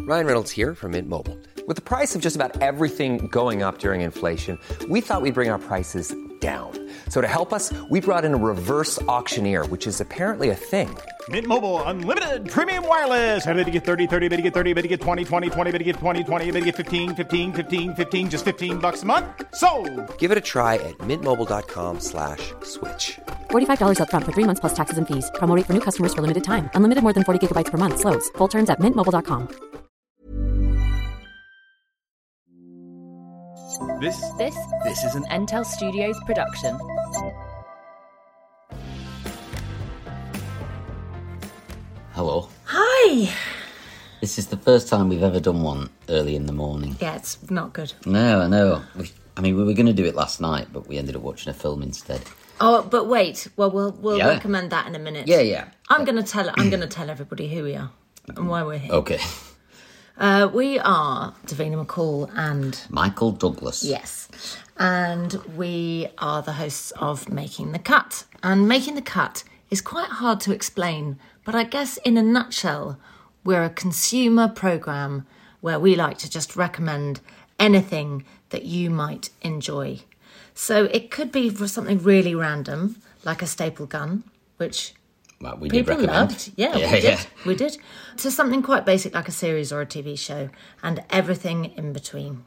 Ryan Reynolds here from Mint Mobile. With the price of just about everything going up during inflation, we thought we'd bring our prices down. So to help us, we brought in a reverse auctioneer, which is apparently a thing. Mint Mobile Unlimited Premium Wireless. How to get 30, 30, bit to get 30, bit to get 20, 20, 20, bit to get 20, 20, bit to get 15, 15, 15, 15, just $15 a month? Sold! Give it a try at mintmobile.com/switch. $45 up front for 3 months plus taxes and fees. Promo rate for new customers for limited time. Unlimited more than 40 gigabytes per month. Slows full terms at mintmobile.com. This is an Entel Studios production. Hello. Hi! This is the first time we've ever done one early in the morning. Yeah, it's not good. No, I know. We were going to do it last night, but we ended up watching a film instead. Oh, but wait. Well, we'll recommend that in a minute. Yeah. I'm going to tell everybody who we are and why we're here. Okay. We are Davina McCall and Michael Douglas. Yes. And we are the hosts of Making the Cut. And Making the Cut is quite hard to explain, but I guess in a nutshell, we're a consumer programme where we like to just recommend anything that you might enjoy. So it could be for something really random, like a staple gun, which we people did recommend. loved. We did. To something quite basic like a series or a TV show, and everything in between.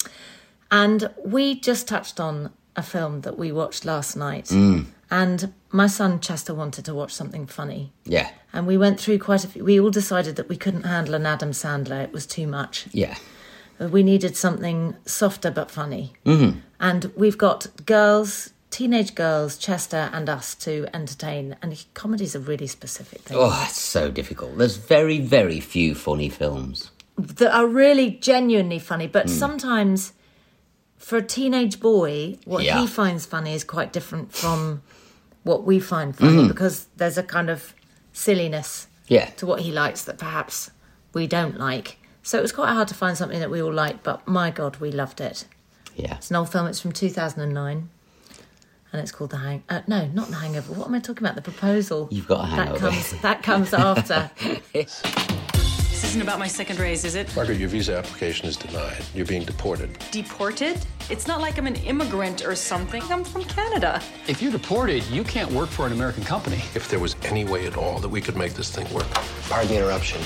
And we just touched on a film that we watched last night. And my son Chester wanted to watch something funny. Yeah. And we went through quite a few. We all decided that we couldn't handle an Adam Sandler. It was too much. Yeah. We needed something softer but funny. And we've got teenage girls, Chester and us to entertain. And comedy's a really specific thing. Oh, it's so difficult. There's very, very few funny films that are really genuinely funny. But sometimes for a teenage boy, what he finds funny is quite different from what we find funny because there's a kind of silliness to what he likes that perhaps we don't like. So it was quite hard to find something that we all liked, but my God, we loved it. Yeah. It's an old film. It's from 2009. And it's called No, not The Hangover. What am I talking about? The Proposal. You've got a hangover. That comes after. This isn't about my second raise, is it? Margaret, your visa application is denied. You're being deported. Deported? It's not like I'm an immigrant or something. I'm from Canada. If you're deported, you can't work for an American company. If there was any way at all that we could make this thing work. Pardon the interruption.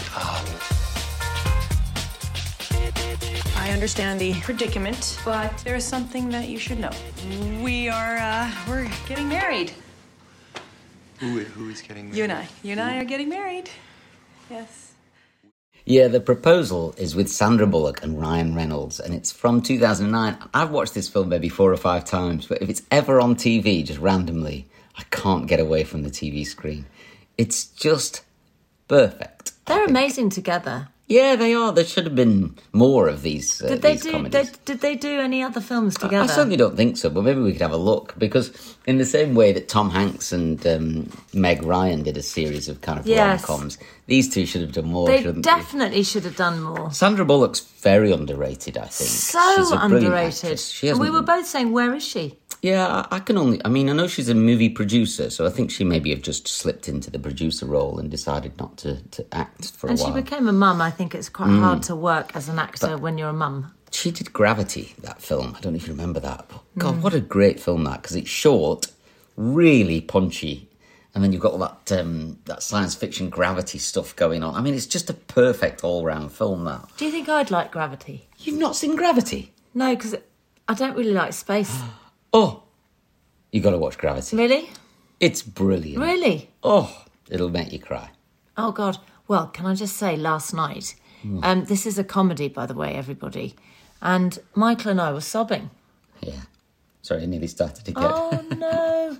I understand the predicament, but there is something that you should know. We're getting married. Who is getting married? You and I are getting married. Yes. Yeah, The Proposal is with Sandra Bullock and Ryan Reynolds, and it's from 2009. I've watched this film maybe 4 or 5 times, but if it's ever on TV, just randomly, I can't get away from the TV screen. It's just perfect. They're amazing together. Yeah, they are. There should have been more of these comedies. Did they do any other films together? I certainly don't think so, but maybe we could have a look. Because in the same way that Tom Hanks and Meg Ryan did a series of kind of rom-coms, these two should have done more, shouldn't they? They definitely should have done more. Sandra Bullock's very underrated, I think. She's a underrated. And we were both saying, where is she? Yeah, I know she's a movie producer, so I think she maybe have just slipped into the producer role and decided not to act for a while. And she became a mum. I think it's quite hard to work as an actor when you're a mum. She did Gravity, that film. I don't know if you remember that. But God, what a great film that, because it's short, really punchy, and then you've got all that science fiction gravity stuff going on. I mean, it's just a perfect all-round film, that. Do you think I'd like Gravity? You've not seen Gravity? No, because I don't really like space. Oh, you got to watch Gravity. Really? It's brilliant. Really? Oh, it'll make you cry. Oh, God. Well, can I just say, last night, this is a comedy, by the way, everybody, and Michael and I were sobbing. Yeah. Sorry, I nearly started again. Oh,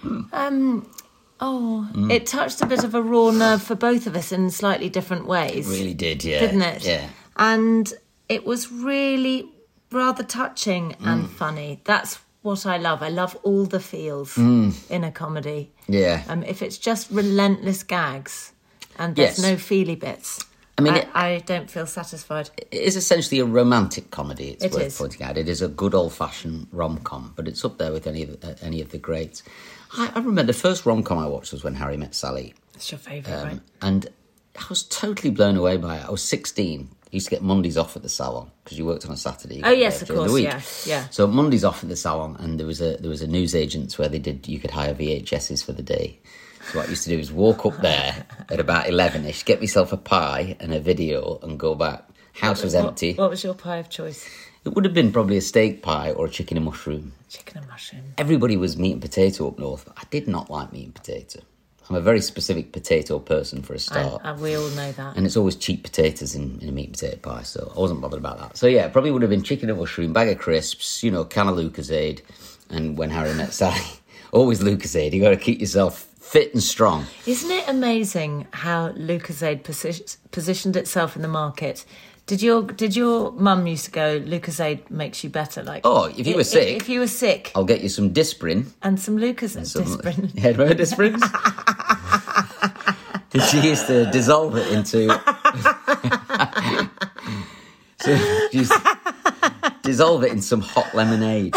no. It touched a bit of a raw nerve for both of us in slightly different ways. It really did, yeah. Didn't it? Yeah. And it was really rather touching and funny. That's what I love. I love all the feels in a comedy. Yeah. If it's just relentless gags and there's no feely bits, I mean, I don't feel satisfied. It is essentially a romantic comedy, it's worth pointing out. It is a good old-fashioned rom-com, but it's up there with any of the greats. I remember the first rom-com I watched was When Harry Met Sally. It's your favourite, right? And I was totally blown away by it. I was 16 He used to get Mondays off at the salon because you worked on a Saturday. Oh yes, of during course, the week. yeah. So Mondays off at the salon, and there was a newsagents where you could hire VHSs for the day. So what I used to do is walk up there at about 11ish, get myself a pie and a video, and go back. House was empty. What was your pie of choice? It would have been probably a steak pie or a chicken and mushroom. Chicken and mushroom. Everybody was meat and potato up north, but I did not like meat and potato. I'm a very specific potato person for a start. And we all know that. And it's always cheap potatoes in a meat and potato pie, so I wasn't bothered about that. So yeah, it probably would have been chicken and mushroom, bag of crisps, can of Lucozade, and When Harry Met Sally. Always Lucozade. You got to keep yourself fit and strong. Isn't it amazing how Lucozade positioned itself in the market? Did your mum used to go, Lucozade makes you better? Like, if you were sick. If you were sick. I'll get you some Disprin. And some Lucozade. Disprin. Yeah, remember Disprins? She used to dissolve it into... dissolve it in some hot lemonade.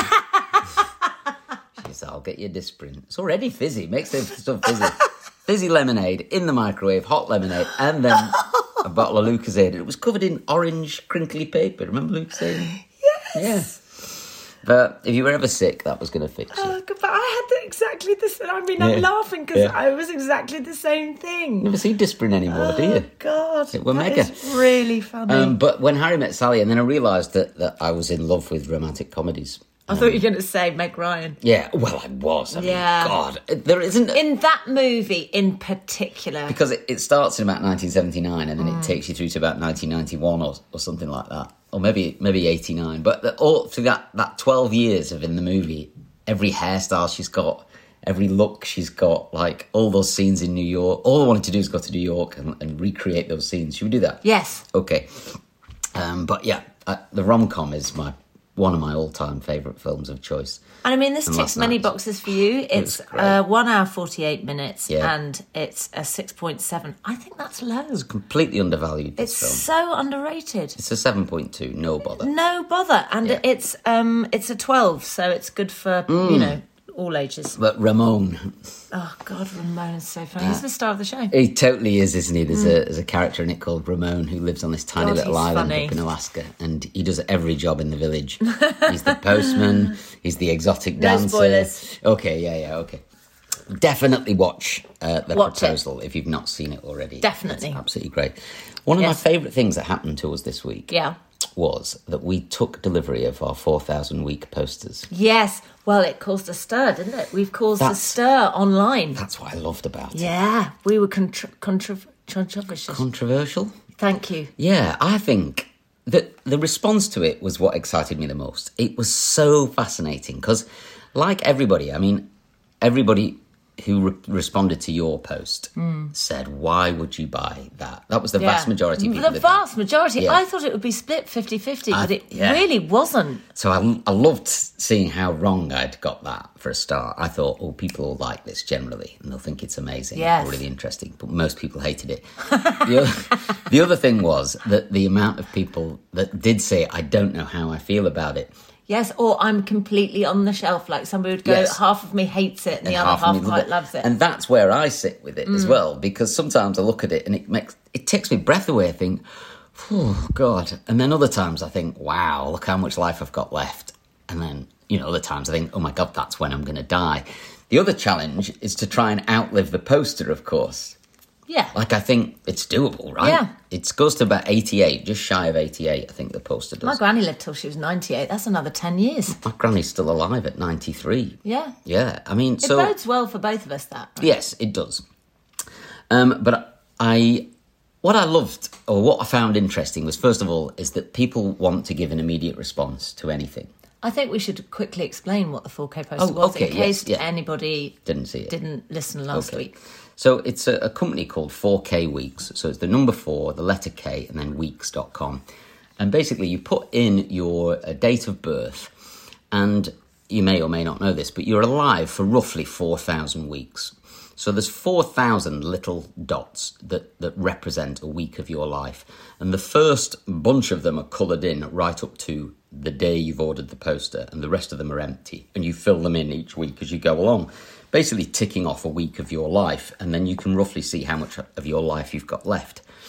She said, I'll get you a Disprin. It's already fizzy. Makes the stuff fizzy. Fizzy lemonade in the microwave, hot lemonade, and then... a bottle of Lucozade. It was covered in orange, crinkly paper. Remember Lucozade? Yes. Yeah. But if you were ever sick, that was going to fix you. Oh, but I had exactly the same. I mean, I'm laughing because I was exactly the same thing. You never see Disprin anymore, do you? Oh, God. It were mega. It's really funny. But When Harry Met Sally, and then I realised that I was in love with romantic comedies. I thought you were going to say Meg Ryan. Yeah, well, I was. I mean, God, there isn't... In that movie in particular. Because it starts in about 1979 and then it takes you through to about 1991 or something like that. Or maybe 89. But all through that 12 years of in the movie, every hairstyle she's got, every look she's got, like all those scenes in New York, all I wanted to do is go to New York and recreate those scenes. Should we do that? Yes. Okay. But yeah, the rom-com is one of my all-time favourite films of choice. And I mean, this ticks many boxes for you. It's 1 hour, 48 minutes, and it's a 6.7. I think that's low. It's completely undervalued, this film. It's so underrated. It's a 7.2, no bother. No bother. And it's a 12, so it's good for, all ages. But Ramon. Oh, God, Ramon is so funny. He's the star of the show. He totally is, isn't he? There's a character in it called Ramon who lives on this tiny little island up in Alaska, and he does every job in the village. He's the postman, he's the exotic dancer. No spoilers. Okay, okay. Definitely watch The Proposal if you've not seen it already. Definitely. It's absolutely great. One of my favourite things that happened to us this week was that we took delivery of our 4,000-week posters. Yes. Well, it caused a stir, didn't it? We've caused a stir online. That's what I loved about it. Yeah. We were controversial. Controversial? Thank you. Yeah, I think that the response to it was what excited me the most. It was so fascinating because, like everybody, I mean, everybody who responded to your post said, why would you buy that? That was the vast majority of people. The vast majority. Yeah. I thought it would be split 50-50, but it really wasn't. So I loved seeing how wrong I'd got that for a start. I thought, people will like this generally, and they'll think it's amazing or really interesting, but most people hated it. The other thing was that the amount of people that did say, I don't know how I feel about it. Yes, or I'm completely on the shelf. Like somebody would go, half of me hates it and the other half quite loves it. And that's where I sit with it as well, because sometimes I look at it and it takes me breath away. I think, oh, God. And then other times I think, wow, look how much life I've got left. And then, other times I think, oh, my God, that's when I'm going to die. The other challenge is to try and outlive the poster, of course. Yeah. Like, I think it's doable, right? Yeah. It goes to about 88, just shy of 88, I think the poster does. My granny lived till she was 98. That's another 10 years. My granny's still alive at 93. Yeah. Yeah, I mean, It bodes well for both of us, that. Right? Yes, it does. But what I loved, or what I found interesting was, first of all, is that people want to give an immediate response to anything. I think we should quickly explain what the 4K poster was in case anybody didn't see it. Didn't listen last week. So it's a company called 4K Weeks. So it's the number 4, the letter K, and then weeks.com. And basically you put in your date of birth, and you may or may not know this, but you're alive for roughly 4,000 weeks. So there's 4,000 little dots that represent a week of your life. And the first bunch of them are coloured in right up to the day you've ordered the poster, and the rest of them are empty. And you fill them in each week as you go along, basically ticking off a week of your life, and then you can roughly see how much of your life you've got left.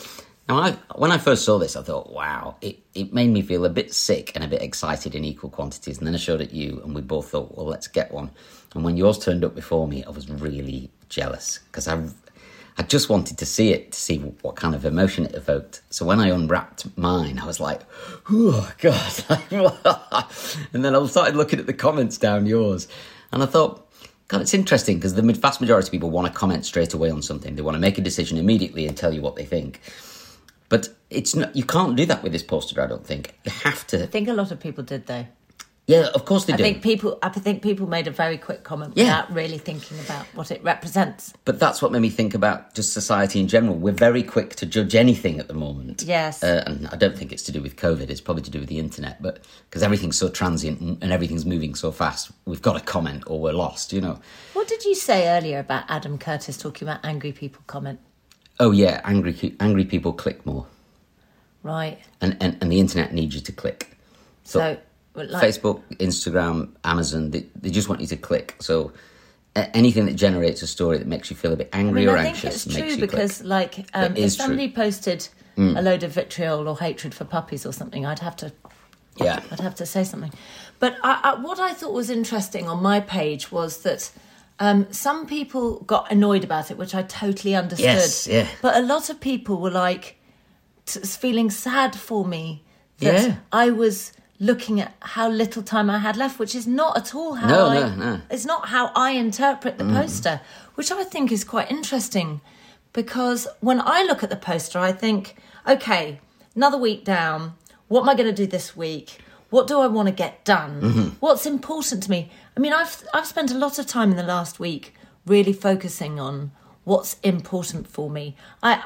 Now, when I first saw this, I thought, wow, it made me feel a bit sick and a bit excited in equal quantities. And then I showed it you, and we both thought, well, let's get one. And when yours turned up before me, I was really jealous because I just wanted to see it, to see what kind of emotion it evoked. So when I unwrapped mine, I was like, oh, God. And then I started looking at the comments down yours. And I thought, God, it's interesting because the vast majority of people want to comment straight away on something. They want to make a decision immediately and tell you what they think. But it's not, you can't do that with this poster, I don't think. You have to... I think a lot of people did, though. Yeah, of course they do. I think people made a very quick comment without really thinking about what it represents. But that's what made me think about just society in general. We're very quick to judge anything at the moment. Yes. And I don't think it's to do with COVID. It's probably to do with the internet. But because everything's so transient and everything's moving so fast, we've got to comment or we're lost, you know. What did you say earlier about Adam Curtis talking about angry people comment? Oh, yeah, angry people click more. Right. And the internet needs you to click. So Facebook, Instagram, Amazon, they just want you to click. So anything that generates a story that makes you feel a bit angry or anxious makes you click. I think it's true because, if somebody posted a load of vitriol or hatred for puppies or something, I'd have to say something. But what I thought was interesting on my page was that some people got annoyed about it, which I totally understood. Yes, yeah. But a lot of people were feeling sad for me that I was looking at how little time I had left, which is not at all how it's not how I interpret the poster, which I think is quite interesting, because when I look at the poster, I think, okay, another week down, what am I going to do this week? What do I want to get done? Mm-hmm. What's important to me? I mean, I've spent a lot of time in the last week really focusing on what's important for me.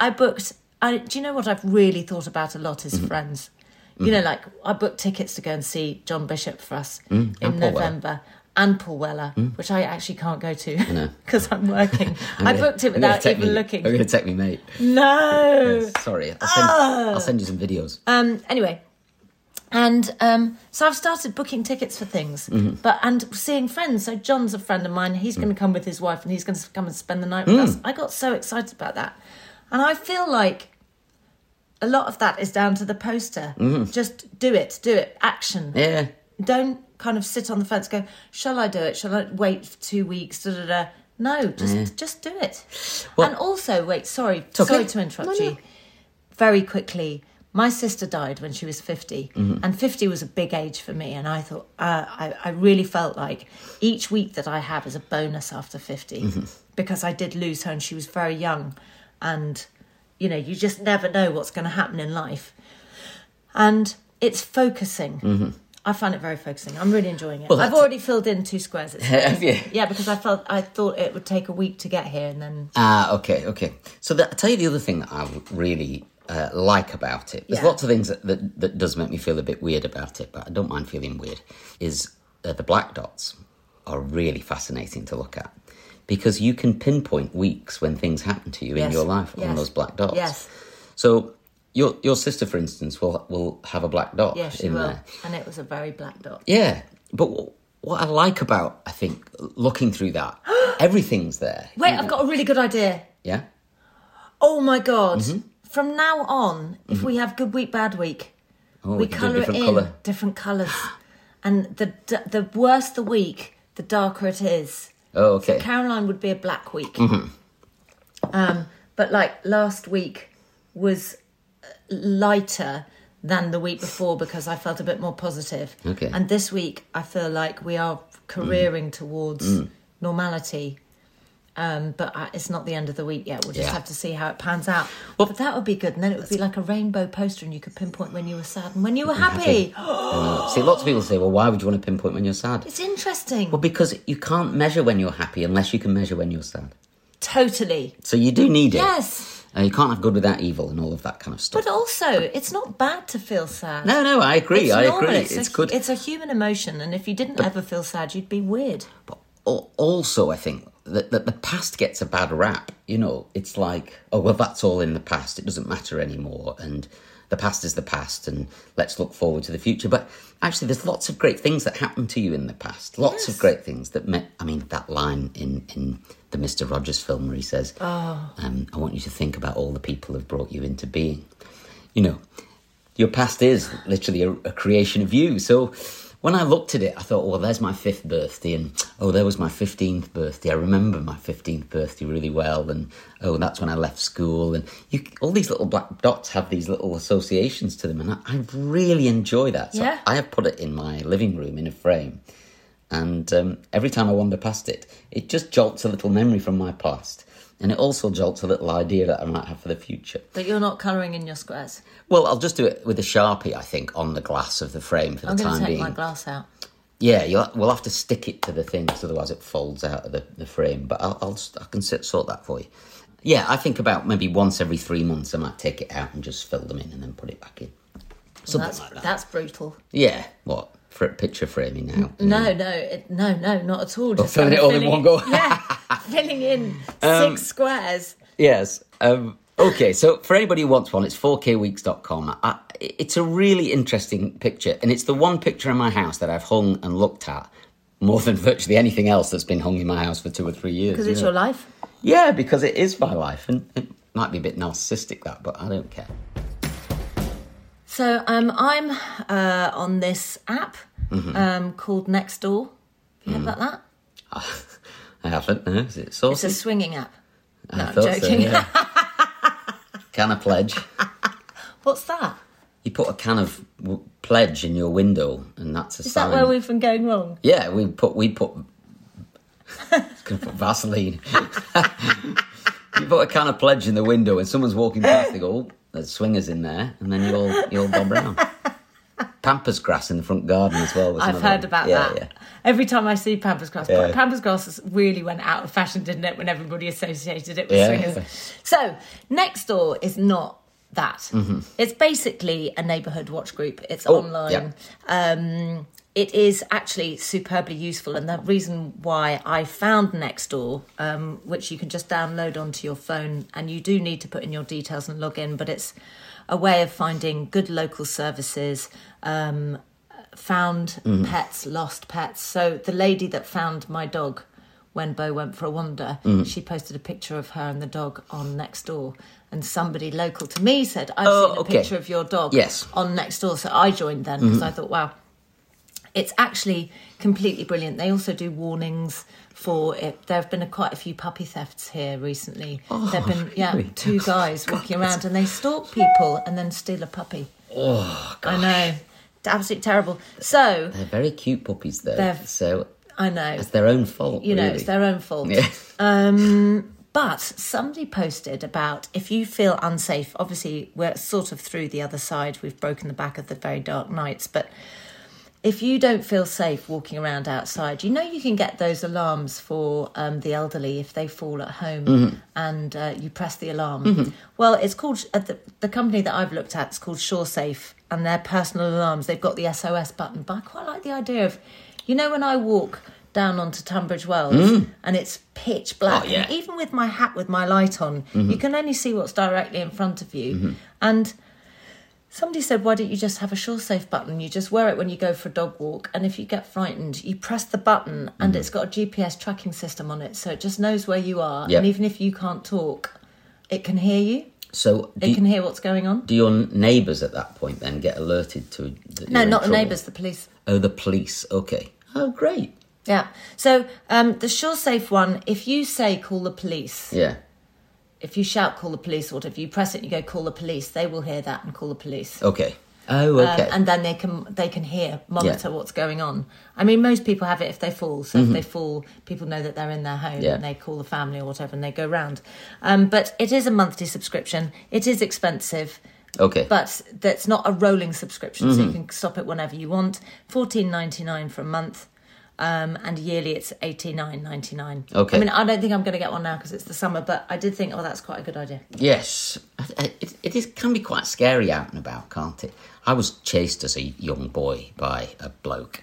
Do you know what I've really thought about a lot is friends. You know, I booked tickets to go and see John Bishop for us in November, and Paul Weller, which I actually can't go to because I'm working. I booked it without even looking. I'm going to take me mate. No. Yes, sorry. I'll send you some videos. Anyway, and so I've started booking tickets for things, and seeing friends. So John's a friend of mine. He's going to come with his wife and he's going to come and spend the night with us. I got so excited about that. And I feel like a lot of that is down to the poster. Just do it, action. Yeah. Don't kind of sit on the fence, go, shall I do it? Shall I wait for 2 weeks? No, just do it. Well, and also, sorry to interrupt you. Very quickly, my sister died when she was 50, and 50 was a big age for me, and I thought, I really felt like each week that I have is a bonus after 50, because I did lose her and she was very young, and... You know, you just never know what's going to happen in life. And it's focusing. I find it very focusing. I'm really enjoying it. Well, I've already filled in 2 squares. Have you? Yeah, because I thought it would take a week to get here and then... Okay. So I'll tell you the other thing that I really like about it. There's lots of things that does make me feel a bit weird about it, but I don't mind feeling weird, is the black dots are really fascinating to look at. Because you can pinpoint weeks when things happen to you in your life on those black dots. Yes. So your sister, for instance, will have a black dot in there. And it was a very black dot. Yeah. But what I like about, I think, looking through that, everything's there. Wait, I've got a really good idea. Yeah? Oh, my God. From now on, if we have good week, bad week, we colour it in different colours. And the worse the week, the darker it is. Oh, okay. So Caroline would be a black week. But last week was lighter than the week before because I felt a bit more positive. Okay. And this week I feel like we are careering towards normality. But it's not the end of the week yet. We'll just have to see how it pans out. Well, but that would be good. And then it would be like a rainbow poster and you could pinpoint when you were sad and when you were happy. See, lots of people say, well, why would you want to pinpoint when you're sad? It's interesting. Well, because you can't measure when you're happy unless you can measure when you're sad. Totally. So you do need it. Yes. You can't have good without evil and all of that kind of stuff. But also, it's not bad to feel sad. No, I agree. It's good. It's a human emotion. And if you didn't ever feel sad, you'd be weird. But also, I think... that the past gets a bad rap, you know. It's like, oh, well, that's all in the past. It doesn't matter anymore. And the past is the past and let's look forward to the future. But actually, there's lots of great things that happened to you in the past. Lots of great things that that line in the Mr. Rogers film where he says, I want you to think about all the people who've brought you into being. You know, your past is literally a creation of you. So when I looked at it, I thought, well, there's my 5th birthday, and there was my 15th birthday. I remember my 15th birthday really well, and that's when I left school. And all these little black dots have these little associations to them, and I really enjoy that. So I have put it in my living room in a frame, and every time I wander past it, it just jolts a little memory from my past. And it also jolts a little idea that I might have for the future. But you're not colouring in your squares? Well, I'll just do it with a Sharpie, I think, on the glass of the frame for the time being. I'm going to take my glass out. Yeah, we'll have to stick it to the thing, because otherwise it folds out of the frame. But I can sort that for you. Yeah, I think about maybe once every 3 months I might take it out and just fill them in and then put it back in. Something like that. That's brutal. Yeah, what? For picture framing now? No, not at all. Just filling it all in one go. Yeah, filling in 6 squares. Yes. Okay, so for anybody who wants one, it's 4kweeks.com. It's a really interesting picture, and it's the one picture in my house that I've hung and looked at more than virtually anything else that's been hung in my house for 2 or 3 years. Because it's your life? Yeah, because it is my life, and it might be a bit narcissistic, that, but I don't care. So I'm on this app called Nextdoor. Have you heard about that? I haven't, no. Is it saucy? It's a swinging app. No, I'm joking. So, yeah. Can of Pledge. What's that? You put a can of Pledge in your window, and that's a sign. Is that where we've been going wrong? Yeah, we put Vaseline. You put a can of Pledge in the window, and someone's walking past, they go, oh, there's swingers in there, and then you all bob round. Pampas grass in the front garden as well. I've heard about that. Yeah. Every time I see Pampas grass, Yeah. Pampas grass really went out of fashion, didn't it, when everybody associated it with swingers. Yeah. So, Nextdoor is not that. It's basically a neighbourhood watch group. It's online. Yeah. It is actually superbly useful, and the reason why I found Nextdoor, which you can just download onto your phone, and you do need to put in your details and log in, but it's a way of finding good local services, found pets, lost pets. So the lady that found my dog when Bo went for a wander, she posted a picture of her and the dog on Nextdoor, and somebody local to me said, I've seen a picture of your dog on Nextdoor. So I joined then, because I thought, wow, it's actually completely brilliant. They also do warnings for it. There have been quite a few puppy thefts here recently. There have been 2 guys walking around, and they stalk people and then steal a puppy. Oh, gosh. I know. It's absolutely terrible. So they're very cute puppies, though. So I know. It's their own fault, You know, really. it's their own fault. Yeah. But somebody posted about if you feel unsafe, obviously we're sort of through the other side. We've broken the back of the very dark nights, but if you don't feel safe walking around outside, you can get those alarms for the elderly if they fall at home and you press the alarm. Well, it's called, the company that I've looked at is called SureSafe, and their personal alarms, they've got the SOS button. But I quite like the idea of, when I walk down onto Tunbridge Wells and it's pitch black, and even with my hat with my light on, you can only see what's directly in front of you. And somebody said, why don't you just have a SureSafe button? You just wear it when you go for a dog walk, and if you get frightened, you press the button, and it's got a GPS tracking system on it, so it just knows where you are. And even if you can't talk, it can hear you. So it can hear what's going on. Do your neighbours at that point then get alerted to? No, not the neighbours, the police. Oh, the police. Okay. Oh, great. Yeah. So the SureSafe one, if you say call the police. Yeah. If you shout call the police, or if you press it and you go call the police, they will hear that and call the police. Okay. Oh, okay. And then they can monitor what's going on. I mean, most people have it if they fall. So if they fall, people know that they're in their home and they call the family or whatever and they go round. But it is a monthly subscription. It is expensive. Okay. But that's not a rolling subscription, so you can stop it whenever you want. $14.99 for a month. And yearly it's $89.99. Okay. I mean, I don't think I'm going to get one now because it's the summer, but I did think, that's quite a good idea. Yes. It can be quite scary out and about, can't it? I was chased as a young boy by a bloke.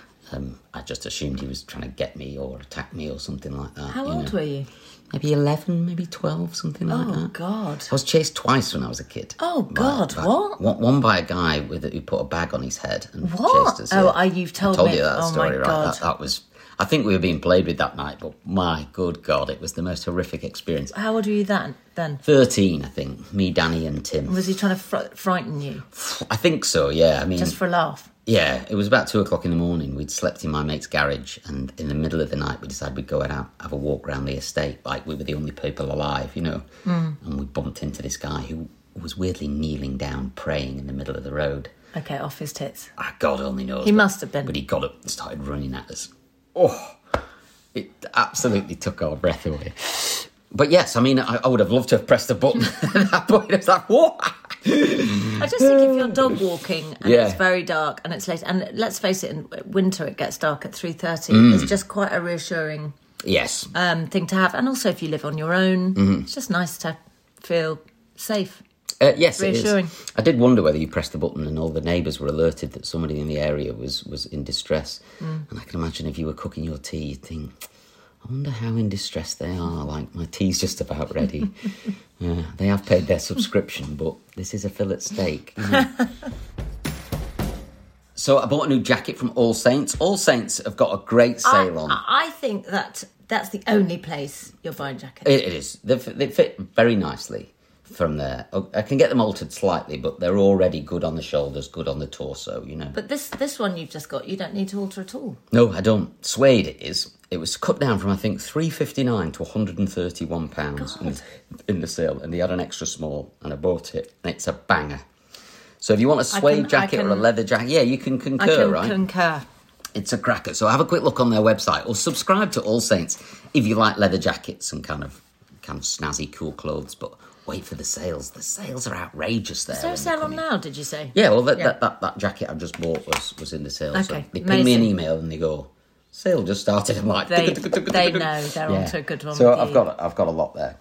I just assumed he was trying to get me or attack me or something like that. How old were you? Maybe 11, maybe 12, something like that. Oh, God. I was chased twice when I was a kid. Oh, God, what? One by a guy who put a bag on his head and what? chased us. Oh, you've told me. I told you that story, my right? God. That was... I think we were being played with that night, but my good God, it was the most horrific experience. How old were you then? 13, I think. Me, Danny and Tim. Was he trying to frighten you? I think so, yeah. I mean, just for a laugh? Yeah, it was about 2:00 in the morning. We'd slept in my mate's garage, and in the middle of the night we decided we'd go out, have a walk around the estate, like we were the only people alive, you know. And we bumped into this guy who was weirdly kneeling down, praying in the middle of the road. Okay, off his tits. God only knows. He must have been. But he got up and started running at us. Oh, it absolutely took our breath away. But yes, I mean, I would have loved to have pressed a button at that point. It was like, what? I just think if you're dog walking and it's very dark and it's late, and let's face it, in winter it gets dark at 3:30. It's just quite a reassuring thing to have. And also if you live on your own, it's just nice to feel safe. Yes, reassuring. It is. I did wonder whether you pressed the button and all the neighbours were alerted that somebody in the area was in distress. And I can imagine if you were cooking your tea, you'd think, I wonder how in distress they are. Like, my tea's just about ready. They have paid their subscription, but this is a fillet steak. You know? So I bought a new jacket from All Saints. All Saints have got a great sale on. I think that's the only place you'll find jackets. It is. They fit very nicely from there. I can get them altered slightly, but they're already good on the shoulders, good on the torso, you know. But this one you've just got, you don't need to alter at all. No, I don't. Suede it is. It was cut down from, I think, £3.59 to £131 in the sale, and they had an extra small, and I bought it, and it's a banger. So if you want a suede jacket or a leather jacket, you can concur, right? I can concur. It's a cracker. So have a quick look on their website, or subscribe to All Saints if you like leather jackets and kind of snazzy, cool clothes, but wait for the sales. The sales are outrageous there. Is there a sale on now, did you say? Yeah, well, that jacket I just bought was in the sale. Okay, so they ping me an email and they go, sale just started. I'm like, they know they're onto a good one. So I've got a lot there.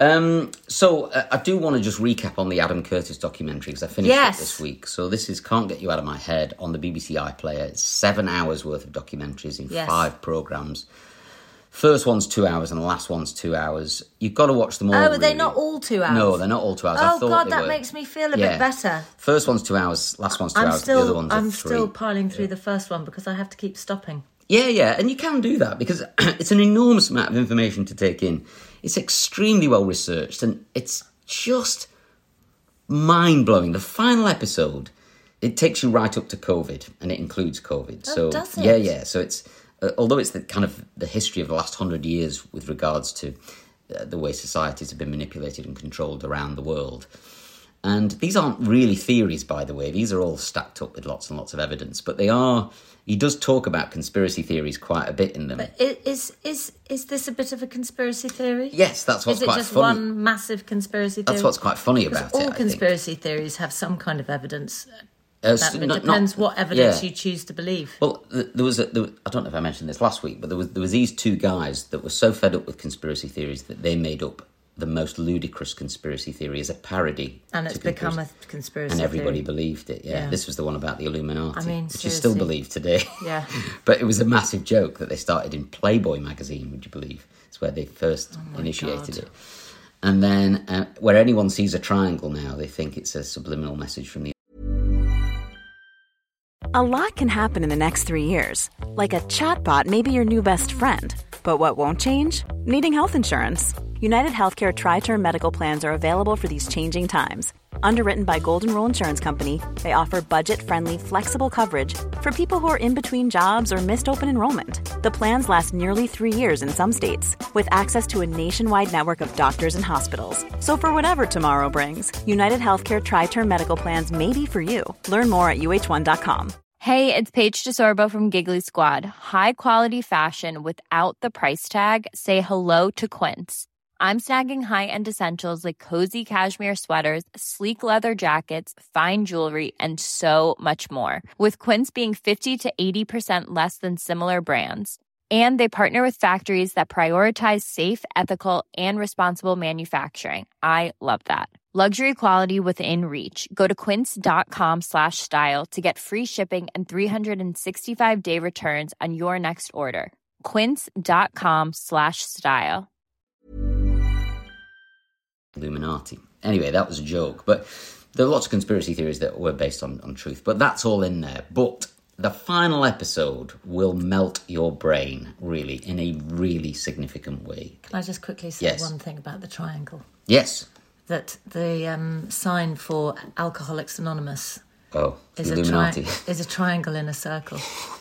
So I do want to just recap on the Adam Curtis documentary because I finished it this week. So this is Can't Get You Out of My Head on the BBC iPlayer. It's 7 hours worth of documentaries in 5 programmes. First one's 2 hours and the last one's 2 hours. You've got to watch them all. Oh, are they not all 2 hours? No, they're not all 2 hours. Oh, God, that makes me feel a bit better. First one's 2 hours, last one's 2 hours, the other one's 3. I'm still piling through the first one because I have to keep stopping. Yeah, and you can do that because it's an enormous amount of information to take in. It's extremely well researched and it's just mind-blowing. The final episode, it takes you right up to COVID and it includes COVID. Oh, does it? Yeah. So it's... although it's the kind of the history of the last 100 years with regards to the way societies have been manipulated and controlled around the world. And these aren't really theories, by the way. These are all stacked up with lots and lots of evidence. But they are... He does talk about conspiracy theories quite a bit in them. But is this a bit of a conspiracy theory? Yes, that's what's quite funny. Is it just one massive conspiracy theory? That's what's quite funny about it, all conspiracy theories have some kind of evidence. It depends what evidence you choose to believe. Well, there was I don't know if I mentioned this last week, but there was these 2 guys that were so fed up with conspiracy theories that they made up the most ludicrous conspiracy theory as a parody. And it's become a conspiracy and everybody theory. believed it, yeah. This was the one about the Illuminati, which seriously. is still believed today. Yeah. But it was a massive joke that they started in Playboy magazine, would you believe? It's where they first initiated it. And then where anyone sees a triangle now, they think it's a subliminal message from the... A lot can happen in the next 3 years. Like a chatbot may be your new best friend. But what won't change? Needing health insurance. United Healthcare Tri-Term Medical Plans are available for these changing times. Underwritten by Golden Rule Insurance Company, they offer budget-friendly, flexible coverage for people who are in between jobs or missed open enrollment. The plans last nearly 3 years in some states, with access to a nationwide network of doctors and hospitals. So for whatever tomorrow brings, United Healthcare Tri-Term Medical Plans may be for you. Learn more at uh1.com. Hey, it's Paige DeSorbo from Giggly Squad. High quality fashion without the price tag. Say hello to Quince. I'm snagging high-end essentials like cozy cashmere sweaters, sleek leather jackets, fine jewelry, and so much more. With Quince being 50 to 80% less than similar brands. And they partner with factories that prioritize safe, ethical, and responsible manufacturing. I love that. Luxury quality within reach. Go to quince.com/style to get free shipping and 365-day returns on your next order. Quince.com/style. Illuminati. Anyway, that was a joke. But there are lots of conspiracy theories that were based on truth. But that's all in there. But The final episode will melt your brain, really, in a really significant way. Can I just quickly say one thing about the triangle? Yes. That the sign for Alcoholics Anonymous is Illuminati. Is a triangle in a circle.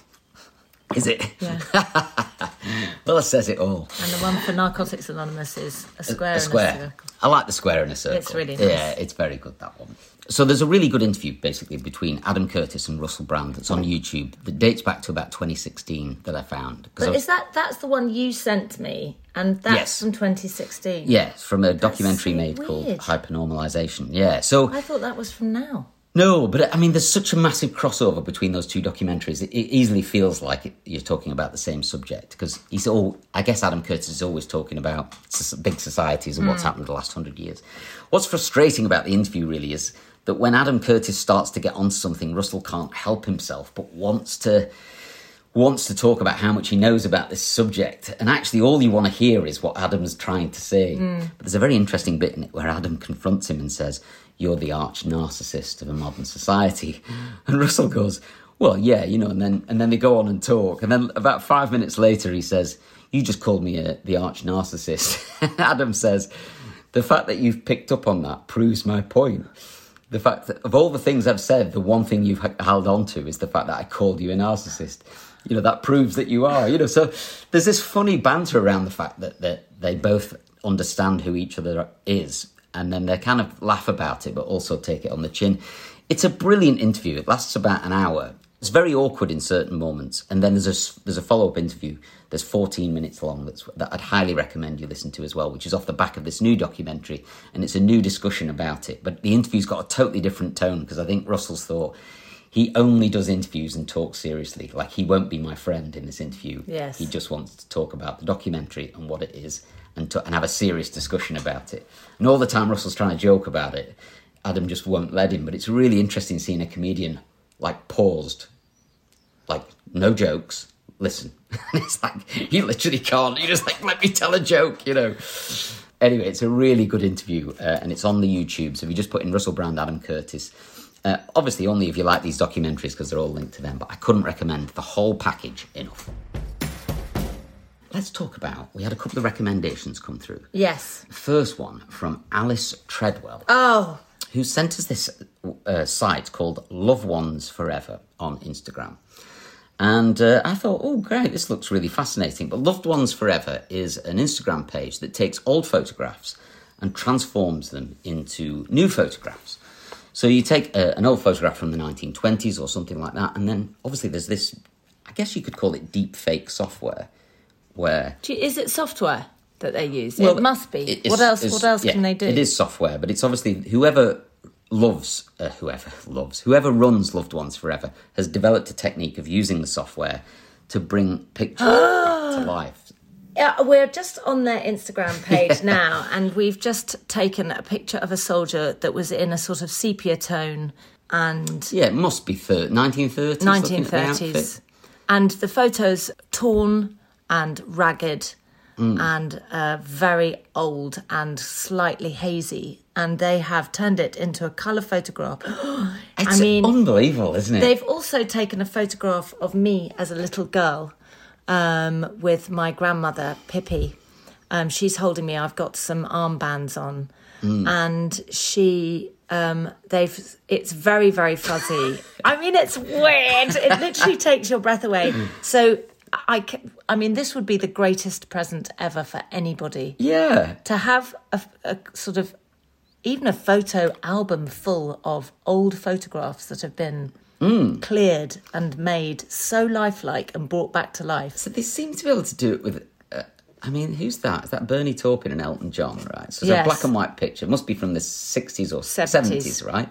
Is it? Yeah. Well, it says it all. And the one for Narcotics Anonymous is a square in a circle. I like the square in a circle. It's really nice. Yeah, it's very good, that one. So there's a really good interview, basically, between Adam Curtis and Russell Brand that's on YouTube that dates back to about 2016 that I found. But that's the one you sent me, and that's from 2016? Yeah, it's from a documentary made called Hypernormalization. Yeah, so... I thought that was from now. No, but I mean, there's such a massive crossover between those two documentaries. It easily feels like you're talking about the same subject, because I guess Adam Curtis is always talking about big societies and what's happened in the last 100 years. What's frustrating about the interview really is that when Adam Curtis starts to get onto something, Russell can't help himself, but wants to talk about how much he knows about this subject. And actually all you want to hear is what Adam's trying to say. But there's a very interesting bit in it where Adam confronts him and says, "You're the arch narcissist of a modern society." And Russell goes, "Well, yeah, and then they go on and talk. And then about 5 minutes later, he says, "You just called me the arch narcissist." And Adam says, "The fact that you've picked up on that proves my point. The fact that of all the things I've said, the one thing you've held on to is the fact that I called you a narcissist. That proves that you are." So there's this funny banter around the fact that they both understand who each other is. And then they kind of laugh about it, but also take it on the chin. It's a brilliant interview. It lasts about an hour. It's very awkward in certain moments. And then there's a follow-up interview that's 14 minutes long that I'd highly recommend you listen to as well, which is off the back of this new documentary. And it's a new discussion about it. But the interview's got a totally different tone, because I think Russell's thought he only does interviews and talks seriously. Like, he won't be my friend in this interview. Yes. He just wants to talk about the documentary and what it is, and have a serious discussion about it. And all the time Russell's trying to joke about it, Adam just won't let him. But it's really interesting seeing a comedian, paused, no jokes, listen. And it's he literally can't. He just let me tell a joke, Anyway, it's a really good interview, and it's on the YouTube. So if you just put in Russell Brand, Adam Curtis, obviously only if you like these documentaries, because they're all linked to them, but I couldn't recommend the whole package enough. Let's talk about, we had a couple of recommendations come through. Yes. First one from Alice Treadwell. Oh. Who sent us this site called Love Ones Forever on Instagram. And I thought, oh, great, this looks really fascinating. But Loved Ones Forever is an Instagram page that takes old photographs and transforms them into new photographs. So you take an old photograph from the 1920s or something like that, and then obviously there's this, I guess you could call it deep fake software, where... Is it software that they use? Well, it must be. What else can they do? It is software, but it's obviously whoever runs Loved Ones Forever has developed a technique of using the software to bring pictures to life. Yeah, we're just on their Instagram page now, and we've just taken a picture of a soldier that was in a sort of sepia tone, and... Yeah, it must be 1930s. 1930s. And the photo's torn and ragged and very old and slightly hazy, and they have turned it into a colour photograph. It's unbelievable, isn't it? They've also taken a photograph of me as a little girl with my grandmother, Pippi. She's holding me. I've got some armbands on. And she... it's very, very fuzzy. It's weird. It literally takes your breath away. So... this would be the greatest present ever for anybody. Yeah. To have a sort of, even a photo album full of old photographs that have been cleared and made so lifelike and brought back to life. So they seem to be able to do it with, who's that? Is that Bernie Taupin and Elton John, right? So it's a black and white picture. It must be from the 60s or 70s, right?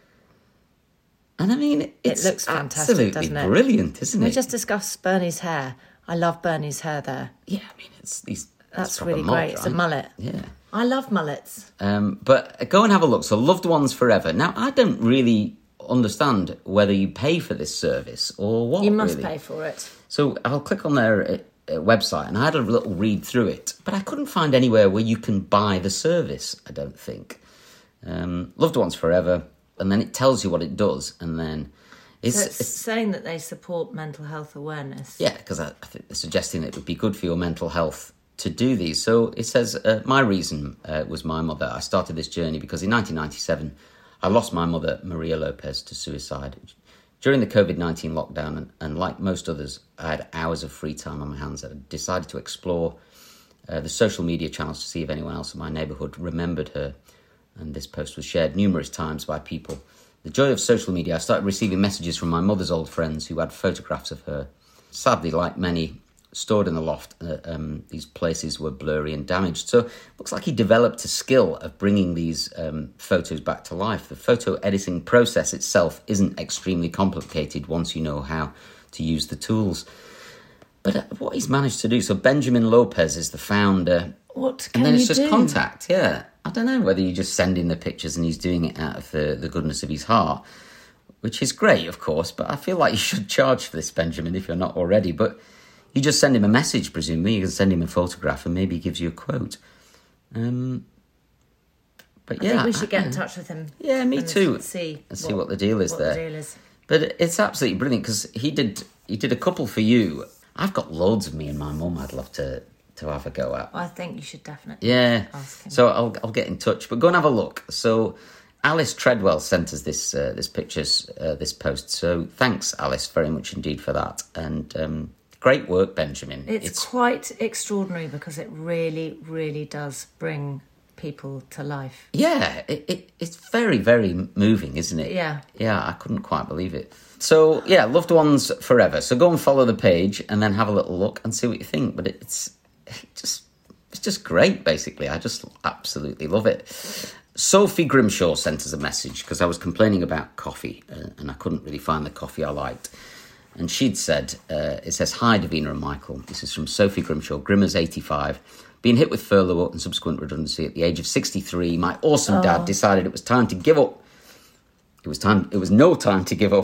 And it looks fantastic, doesn't it? Brilliant, isn't it? We just discussed Bernie's hair. I love Bernie's hair there. Yeah, that's really great. Right? It's a mullet. Yeah. I love mullets. But go and have a look. So Loved Ones Forever. Now, I don't really understand whether you pay for this service or what. You must pay for it. So I'll click on their website, and I had a little read through it, but I couldn't find anywhere where you can buy the service, I don't think. Loved Ones Forever... And then it tells you what it does. And then It's saying that they support mental health awareness. Yeah, because I think they're suggesting that it would be good for your mental health to do these. So it says, my reason was my mother. I started this journey because in 1997, I lost my mother, Maria Lopez, to suicide. During the COVID-19 lockdown, and like most others, I had hours of free time on my hands. I decided to explore the social media channels to see if anyone else in my neighbourhood remembered her. And this post was shared numerous times by people. The joy of social media, I started receiving messages from my mother's old friends who had photographs of her. Sadly, like many, stored in the loft, these places were blurry and damaged. So it looks like he developed a skill of bringing these photos back to life. The photo editing process itself isn't extremely complicated once you know how to use the tools. But what he's managed to do, so Benjamin Lopez is the founder. What can and then you it's just do? Contact, yeah. I don't know whether you just send in the pictures and he's doing it out of the goodness of his heart, which is great, of course, but I feel like you should charge for this, Benjamin, if you're not already. But you just send him a message, presumably. You can send him a photograph and maybe he gives you a quote. But yeah, I think we should get in touch with him. Yeah, me too. See what the deal is there. The deal is. But it's absolutely brilliant because he did a couple for you. I've got loads of me and my mum I'd love to have a go at. I think you should definitely ask him. So I'll get in touch. But go and have a look. So Alice Treadwell sent us this this post. So thanks, Alice, very much indeed for that. And great work, Benjamin. It's quite extraordinary because it really, really does bring people to life. Yeah, it's very, very moving, isn't it? Yeah. Yeah, I couldn't quite believe it. So, yeah, loved ones forever. So go and follow the page and then have a little look and see what you think. But it's just great, basically. I just absolutely love it. Sophie Grimshaw sent us a message because I was complaining about coffee and I couldn't really find the coffee I liked. And she'd said, it says, "Hi, Davina and Michael. This is from Sophie Grimshaw, Grimmers 85. Being hit with furlough and subsequent redundancy at the age of 63, my awesome dad decided it was time to give up. It was no time to give up.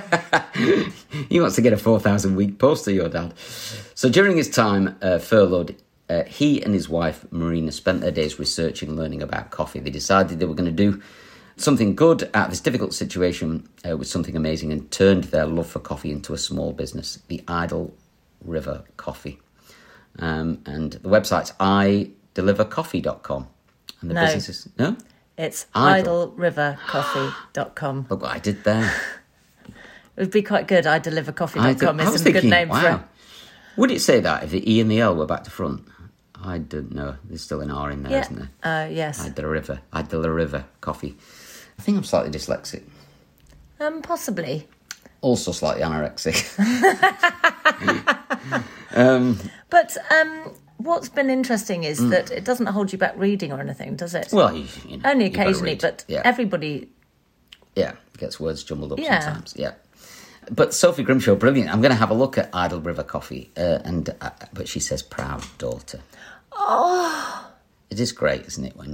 He wants to get a 4,000-week poster, your dad. So during his time furloughed, he and his wife, Marina, spent their days researching and learning about coffee. They decided they were going to do something good out of this difficult situation with something amazing and turned their love for coffee into a small business, the Idle River Coffee. And the website's idelivercoffee.com. And the business is... No? It's idlerivercoffee.com. Look what I did there. It would be quite good. idelivercoffee.com is a good name for it. Would it say that if the E and the L were back to front? I don't know. There's still an R in there, isn't there? Yes. Idleriver Coffee. I think I'm slightly dyslexic. Possibly. Also slightly anorexic. But what's been interesting is that it doesn't hold you back reading or anything, does it? Well, you know, only occasionally, but everybody... Yeah, gets words jumbled up sometimes, yeah. But Sophie Grimshaw, brilliant. I'm going to have a look at Idle River Coffee, but she says proud daughter. Oh! It is great, isn't it?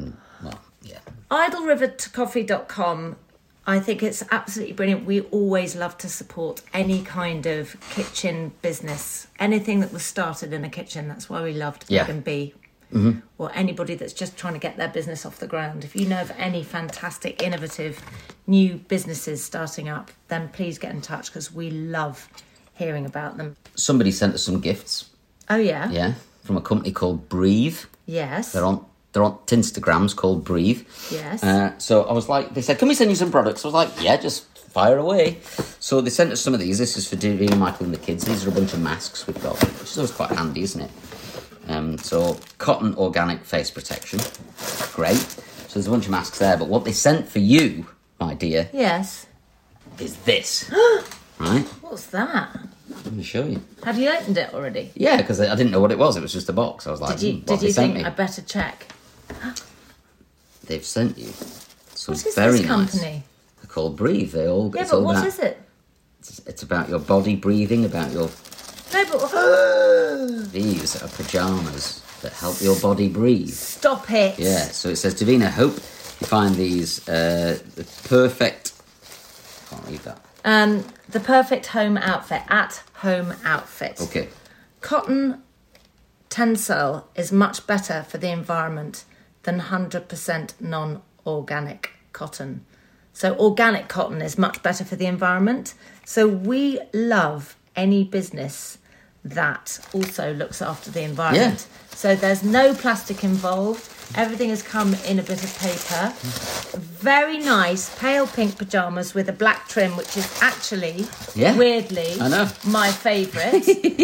idlerivercoffee.com. I think it's absolutely brilliant. We always love to support any kind of kitchen business, anything that was started in a kitchen. That's why we loved Megan B. Mm-hmm. Or anybody that's just trying to get their business off the ground. If you know of any fantastic, innovative new businesses starting up, then please get in touch because we love hearing about them. Somebody sent us some gifts. Oh, yeah? Yeah, from a company called Breathe. Yes. They're on Tinstagrams called Breathe. Yes. So I was like, they said, can we send you some products? I was like, yeah, just fire away. So they sent us some of these. This is for Davina, Michael and the kids. These are a bunch of masks we've got, which is always quite handy, isn't it? So cotton organic face protection. Great. So there's a bunch of masks there. But what they sent for you, my dear... Yes. ...is this. Right? What's that? Let me show you. Have you opened it already? Yeah, because I didn't know what it was. It was just a box. I was like, did you think I better check? They've sent you some what is very this company? Nice. They're called Breathe. Yeah, but what is it? It's about your body breathing, about your... No, but... These are pyjamas that help your body breathe. Stop it. Yeah, so it says, Davina, hope you find these the perfect... Can't read that. The perfect home outfit. At-home outfit. Okay. Cotton Tencel is much better for the environment than 100% non-organic cotton. So organic cotton is much better for the environment. So we love any business that also looks after the environment. Yeah. So there's no plastic involved. Everything has come in a bit of paper. Very nice pale pink pyjamas with a black trim, which is actually, weirdly, my favourite.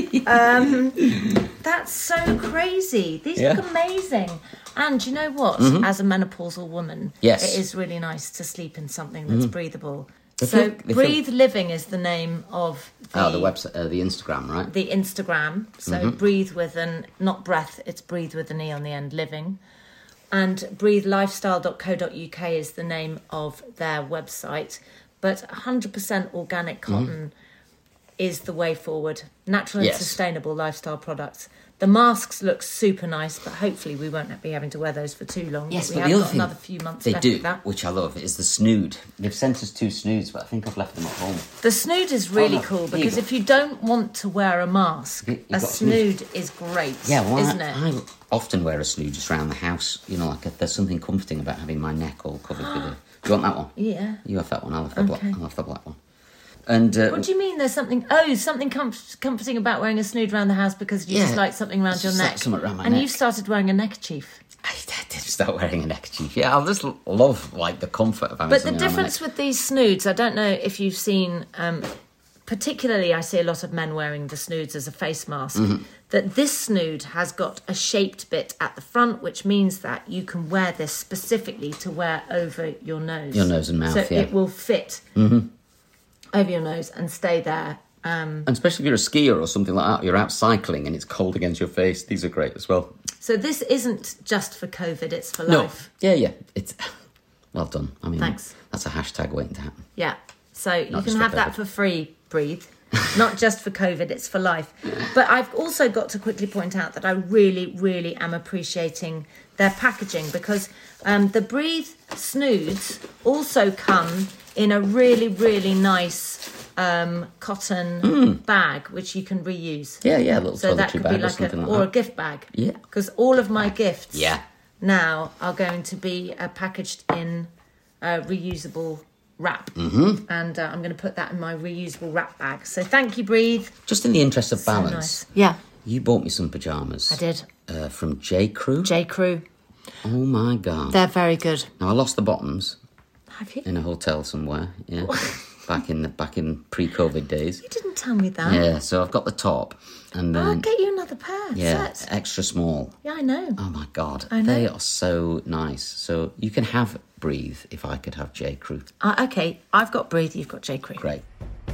That's so crazy. These look amazing. And you know what? As a menopausal woman, it is really nice to sleep in something that's breathable. So Breathe Living is the name of the website, the Instagram, right? The Instagram. So breathe with not breath, it's breathe with an E on the end, living. And breathelifestyle.co.uk is the name of their website. But 100% organic cotton is the way forward. Natural and sustainable lifestyle products. The masks look super nice, but hopefully we won't be having to wear those for too long. Yes, but the other thing another few months they left do, of that. which I love, is the snood. They've sent us 2 snoods, but I think I've left them at home. The snood is really cool because if you don't want to wear a mask, a snood is great, isn't it? I often wear a snood just around the house. You know, like there's something comforting about having my neck all covered with a... Do you want that one? Yeah. You have that one, I'll have the black one. And what do you mean there's something... Oh, something comforting about wearing a snood around the house because you just like something around your neck. Something around my neck. And you've started wearing a neckerchief. I did start wearing a neckerchief. Yeah, I just love, like, the comfort of having But something the difference with these snoods, I don't know if you've seen... particularly, I see a lot of men wearing the snoods as a face mask, that this snood has got a shaped bit at the front, which means that you can wear this specifically to wear over your nose. Your nose and mouth, so it will fit... over your nose and stay there. And especially if you're a skier or something like that, you're out cycling and it's cold against your face, these are great as well. So this isn't just for COVID, it's for life. Yeah. It's well done. I mean, thanks. That's a hashtag waiting to happen. Yeah. So you can have that for free, Breathe. Not just for COVID, it's for life. But I've also got to quickly point out that I really, really am appreciating their packaging because the Breathe snoods also come in a really, really nice cotton bag, which you can reuse. Yeah, a little so that could be like a gift bag. Yeah. Because all of my gifts now are going to be packaged in reusable wrap. And I'm going to put that in my reusable wrap bag. So thank you, Breathe. Just in the interest of balance. Nice. Yeah. You bought me some pyjamas. I did. From J. Crew. J. Crew. Oh, my God. They're very good. Now, I lost the bottoms. Have you? In a hotel somewhere, yeah. back in pre-COVID days. You didn't tell me that. Yeah, so I've got the top. And then... I'll get you another pair. Yeah, set. Extra small. Yeah, I know. Oh, my God. I know. They are so nice. So you can have Breathe if I could have J. Crew. Okay, I've got Breathe, you've got J. Crew. Great.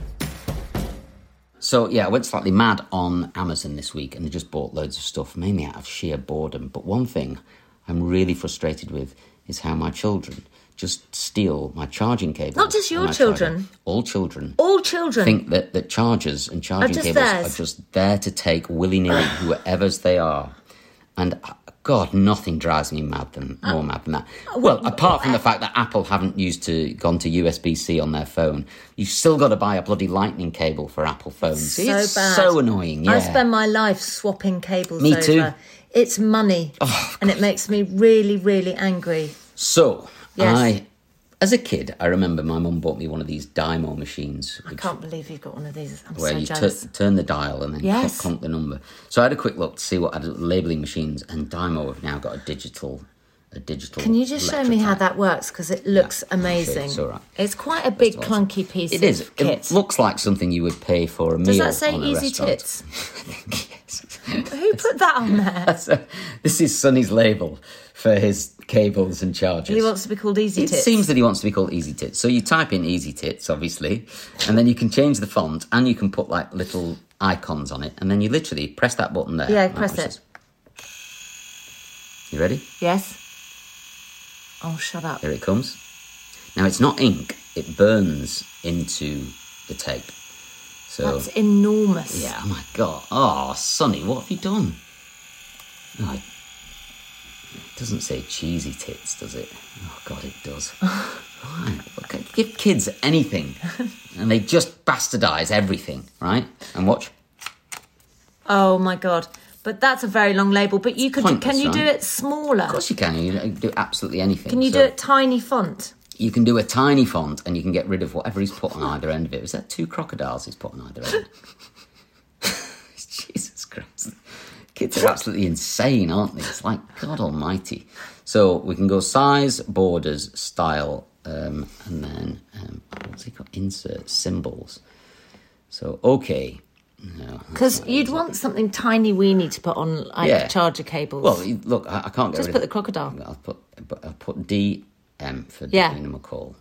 So, yeah, I went slightly mad on Amazon this week and I just bought loads of stuff, mainly out of sheer boredom. But one thing I'm really frustrated with is how my children just steal my charging cables. Not just your children. Charger. All children. All children. Think that chargers and charging cables are just there to take willy-nilly whoever's they are. And, God, nothing drives me more mad than that. Well, apart from the fact that Apple haven't gone to USB-C on their phone, you've still got to buy a bloody lightning cable for Apple phones. It's bad. So annoying, yeah. I spend my life swapping cables Me over. too. It's money, and it makes me really, really angry. So, yes. As a kid, I remember my mum bought me one of these Dymo machines. I can't believe you've got one of these. I'm where so you jealous. Turn the dial and then clunk the number. So I had a quick look to see what labelling machines, and Dymo have now got a digital. Can you just show me how that works? Because it looks amazing. It's all right. It's quite a big, clunky piece It is. Of kit. It looks like something you would pay for a meal. Does that say on a Easy restaurant. Tits? Yes. Who put that on there? This is Sonny's label for his cables and chargers. He wants to be called Easy Tits. It seems that he wants to be called Easy Tits. So you type in Easy Tits, obviously, and then you can change the font and you can put like little icons on it, and then you literally press that button there. Yeah, press it. You ready? Yes. Oh, shut up. Here it comes. Now, it's not ink. It burns into the tape. So that's enormous. Yeah, oh my God. Oh, Sonny, what have you done? Oh, it doesn't say cheesy tits, does it? Oh, God, it does. Why? Okay, give kids anything and they just bastardise everything, right? And watch. Oh, my God. But that's a very long label. But you could. Can you do it smaller? Of course you can. You can do absolutely anything. Can you do it tiny font? You can do a tiny font and you can get rid of whatever he's put on either end of it. Was that 2 crocodiles he's put on either end? Jesus Christ. Kids are absolutely insane, aren't they? It's like, God almighty. So we can go size, borders, style, and then, what's he got? Insert symbols. So, okay. Because you'd want something tiny weeny to put on, like charger cables. Well, look, I can't get Just rid put of the crocodile. I'll put DM for Davina McCall.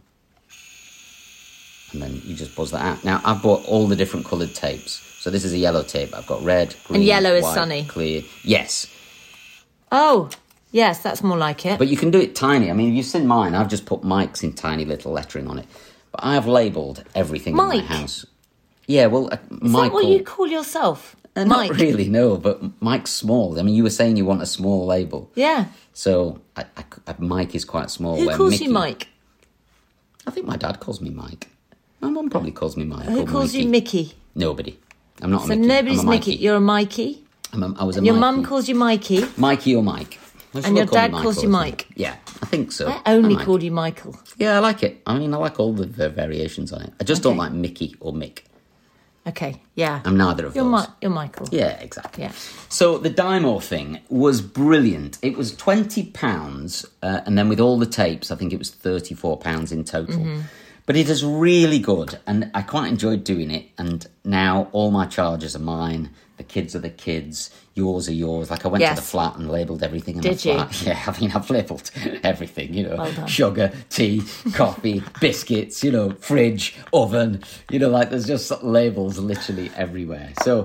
And then you just buzz that out. Now, I've bought all the different coloured tapes. So this is a yellow tape. I've got red, green, and yellow is white, sunny. Clear. Yes. Oh, yes, that's more like it. But you can do it tiny. I mean, you've seen mine. I've just put Mike's in tiny little lettering on it. But I have labelled everything in my house. Yeah, well, Michael... Is that what you call yourself? Mike? Not really, no, but Mike's small. I mean, you were saying you want a small label. Yeah. So Mike is quite small. Who calls you Mike? I think my dad calls me Mike. My mum probably calls me Mike. Who calls you Mickey? Nobody. I'm not a Mickey. So nobody's Mickey. You're a Mikey? I was a and your Mikey. mum calls you Mikey? Mikey or Mike. And your dad calls you Mike? Yeah, I think so. I only called you Michael. Yeah, I like it. I mean, I like all the variations on it. I just don't like Mickey or Mick. Okay, yeah. I'm neither of those. You're Michael. Yeah, exactly. Yeah. So the Dymo thing was brilliant. It was £20, and then with all the tapes, I think it was £34 in total. Mm-hmm. But it is really good, and I quite enjoyed doing it. And now all my chargers are mine. The kids are the kids. Yours are yours. Like I went to the flat and labelled everything in the flat. Did you? Yeah, I mean, I've labelled everything, Well sugar, tea, coffee, biscuits, fridge, oven, like there's just labels literally everywhere. So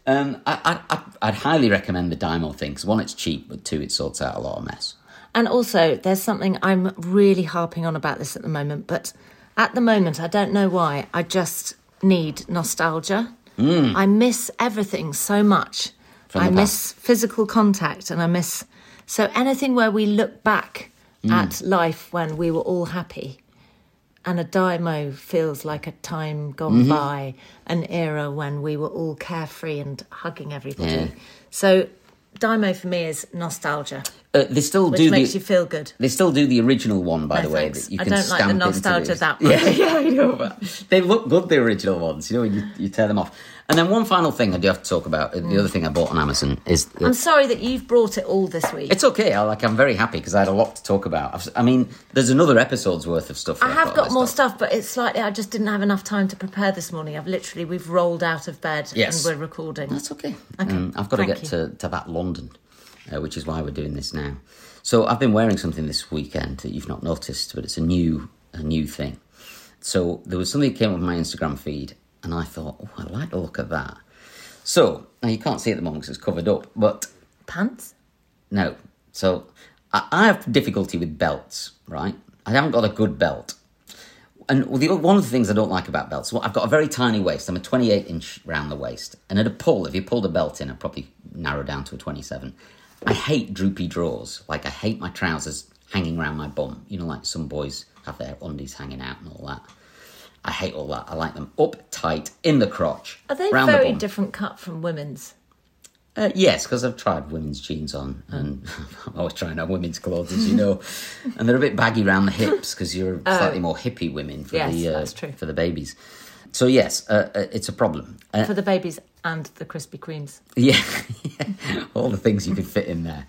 I'd highly recommend the Dymo thing, because 1, it's cheap, but 2, it sorts out a lot of mess. And also, there's something I'm really harping on about this at the moment, but at the moment, I don't know why, I just need nostalgia. I miss everything so much. I miss physical contact, and I miss... So anything where we look back at life when we were all happy, and a Dymo feels like a time gone by, an era when we were all carefree and hugging everybody. Yeah. So Dymo for me is nostalgia. They still which do makes you feel good. They still do the original one, by the way. Thanks. That you I can don't like the nostalgia that much. Yeah, I know. But they look good, the original ones. When you tear them off. And then one final thing I do have to talk about. The other thing I bought on Amazon is... I'm sorry that you've brought it all this week. It's okay. I'm very happy because I had a lot to talk about. I mean, there's another episode's worth of stuff. I have got more stuff, but it's slightly... I just didn't have enough time to prepare this morning. we've rolled out of bed and we're recording. That's okay. Okay. I've got to get to that London, which is why we're doing this now. So I've been wearing something this weekend that you've not noticed, but it's a new thing. So there was something that came up on my Instagram feed, and I thought, I like the look of that. So, now you can't see it at the moment because it's covered up, but... Pants? No. So, I have difficulty with belts, right? I haven't got a good belt. And one of the things I don't like about belts, I've got a very tiny waist. I'm a 28-inch round the waist. And at a pull, if you pulled a belt in, I'd probably narrow down to a 27. I hate droopy drawers. Like, I hate my trousers hanging around my bum. Like some boys have their undies hanging out and all that. I hate all that. I like them up tight, in the crotch. Are they very different cut from women's? Yes, because I've tried women's jeans on, and I'm always trying on women's clothes, as you know. And they're a bit baggy around the hips, because you're slightly more hippie women for that's true. For the babies. So yes, it's a problem. For the babies and the Krispy Kremes. Yeah, all the things you could fit in there.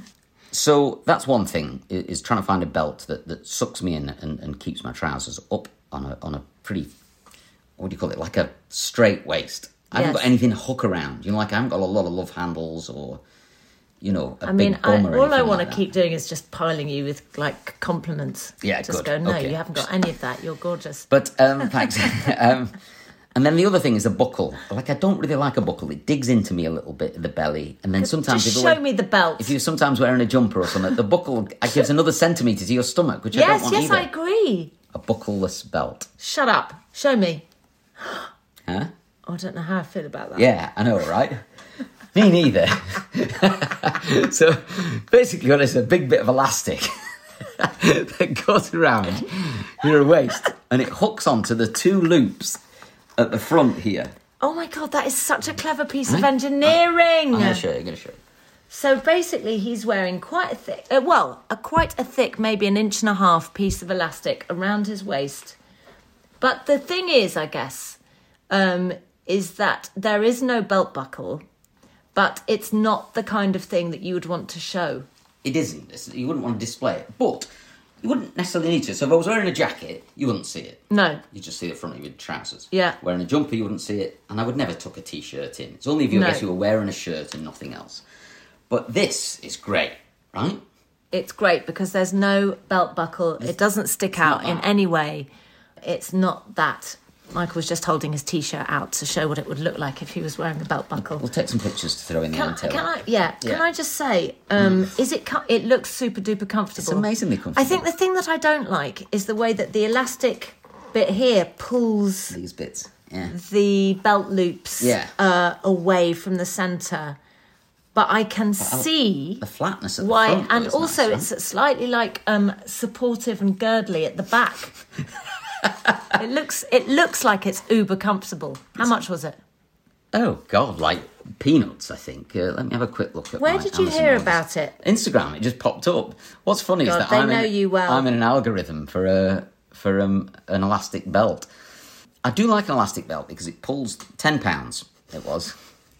So that's one thing, is trying to find a belt that sucks me in and keeps my trousers up on a pretty, what do you call it, like a straight waist. I haven't got anything to hook around. I haven't got a lot of love handles or, big bum or anything. All I want to keep doing is just piling you with, compliments. Yeah, just good. Go, no, you haven't got any of that. You're gorgeous. But, thanks. And then the other thing is a buckle. I don't really like a buckle. It digs into me a little bit at the belly. And then sometimes... Just show me the belt. If you're sometimes wearing a jumper or something, the buckle gives another centimetre to your stomach, which I don't want either. Yes, I agree. A buckleless belt. Shut up. Show me. Huh? I don't know how I feel about that. Yeah, I know, right? Me neither. So, basically, it's a big bit of elastic that goes around your waist, and it hooks onto the 2 loops at the front here. Oh, my God, that is such a clever piece of engineering. I'm going to show you. So basically he's wearing quite a thick, maybe 1.5 inch piece of elastic around his waist. But the thing is, I guess, is that there is no belt buckle, but it's not the kind of thing that you would want to show. It isn't. You wouldn't want to display it, but you wouldn't necessarily need to. So if I was wearing a jacket, you wouldn't see it. No. You'd just see the front of your trousers. Yeah. Wearing a jumper, you wouldn't see it, and I would never tuck a T-shirt in. It's only if you were wearing a shirt and nothing else. But this is great, right? It's great because there's no belt buckle. It doesn't stick out in any way. It's not that. Michael was just holding his T-shirt out to show what it would look like if he was wearing a belt buckle. We'll take some pictures to throw in the Can I just say, it looks super duper comfortable. It's amazingly comfortable. I think the thing that I don't like is the way that the elastic bit here pulls these bits, the belt loops away from the centre. But I can see the flatness of why, the front, and also nice, it's slightly like supportive and girdly at the back. It looks like it's uber comfortable. How much was it? Oh God, like peanuts, I think. Let me have a quick look at. Where did you hear about it? Instagram. It just popped up. What's funny is that they know you well. I'm in an algorithm for an elastic belt. I do like an elastic belt because it pulls £10. It was.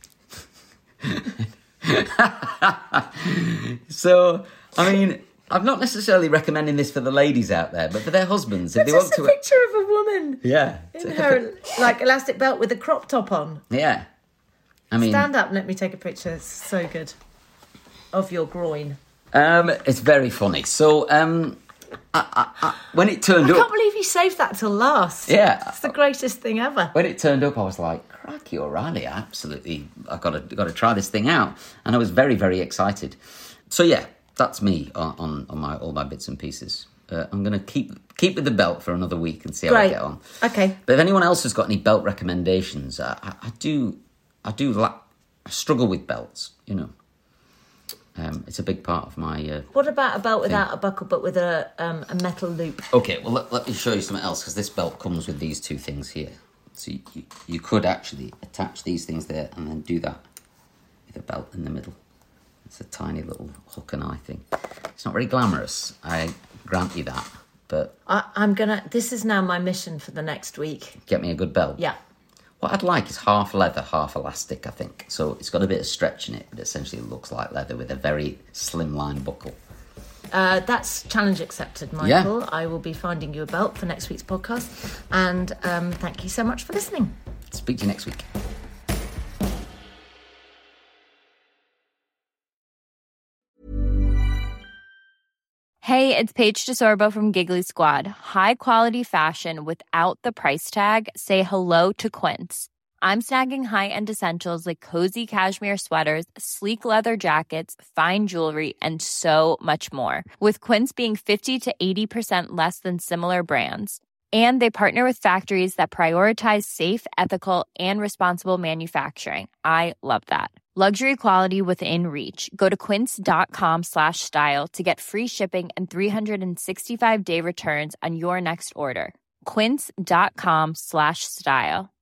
So, I mean, I'm not necessarily recommending this for the ladies out there, but for their husbands, if they want to. It's a picture of a woman. Yeah. In her elastic belt with a crop top on. Yeah. I mean, stand up and let me take a picture. It's so good. Of your groin. It's very funny. So, when it turned up, I can't believe you saved that till last. Yeah, it's the greatest thing ever. When it turned up, I was like, "Cracky, O'Reilly! I've got to try this thing out," and I was very, very excited. So yeah, that's me on all my bits and pieces. I'm going to keep with the belt for another week and see how I get on. Okay. But if anyone else has got any belt recommendations, I struggle with belts. You know. It's a big part of my... What about a belt without a buckle, but with a metal loop? Okay, well, let me show you something else, because this belt comes with these two things here. So you could actually attach these things there and then do that with a belt in the middle. It's a tiny little hook and eye thing. It's not very glamorous, I grant you that, but... This is now my mission for the next week. Get me a good belt? Yeah. What I'd like is half leather, half elastic, I think. So it's got a bit of stretch in it, but essentially it looks like leather with a very slimline buckle. That's challenge accepted, Michael. Yeah. I will be finding you a belt for next week's podcast. And thank you so much for listening. Speak to you next week. Hey, it's Paige DeSorbo from Giggly Squad. High quality fashion without the price tag. Say hello to Quince. I'm snagging high-end essentials like cozy cashmere sweaters, sleek leather jackets, fine jewelry, and so much more. With Quince being 50 to 80% less than similar brands. And they partner with factories that prioritize safe, ethical, and responsible manufacturing. I love that. Luxury quality within reach. Go to quince.com/style to get free shipping and 365-day returns on your next order. Quince.com/style.